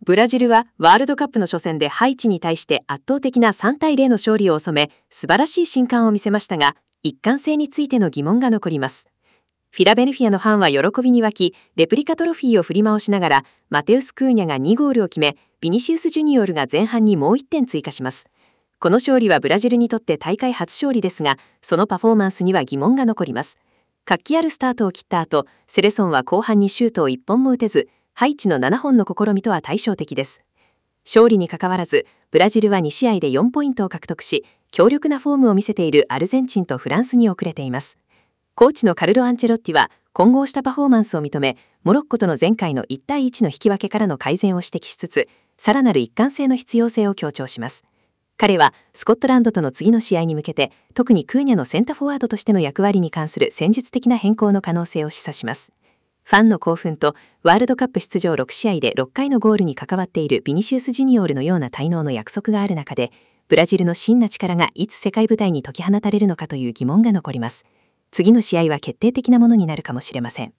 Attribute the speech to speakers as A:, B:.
A: ブラジルはワールドカップの初戦でハイチに対して圧倒的な3対0の勝利を収め、素晴らしい進化を見せましたが、一貫性についての疑問が残ります。フィラベルフィアのファンは喜びに沸き、レプリカトロフィーを振り回しながら、マテウス・クーニャが2ゴールを決め、ビニシウス・ジュニオールが前半にもう1点追加します。この勝利はブラジルにとって大会初勝利ですが、そのパフォーマンスには疑問が残ります。活気あるスタートを切った後、セレソンは後半にシュートを1本も打てず、ハイチの7本の試みとは対照的です。勝利にかかわらず、ブラジルは2試合で4ポイントを獲得し、強力なフォームを見せているアルゼンチンとフランスに遅れています。コーチのカルロ・アンチェロッティは、混合したパフォーマンスを認め、モロッコとの前回の1対1の引き分けからの改善を指摘しつつ、さらなる一貫性の必要性を強調します。彼は、スコットランドとの次の試合に向けて、特にクーニャのセンターフォワードとしての役割に関する戦術的な変更の可能性を示唆します。ファンの興奮とワールドカップ出場6試合で6回のゴールに関わっているビニシウス・ジュニオールのような才能の約束がある中で、ブラジルの真な力がいつ世界舞台に解き放たれるのかという疑問が残ります。次の試合は決定的なものになるかもしれません。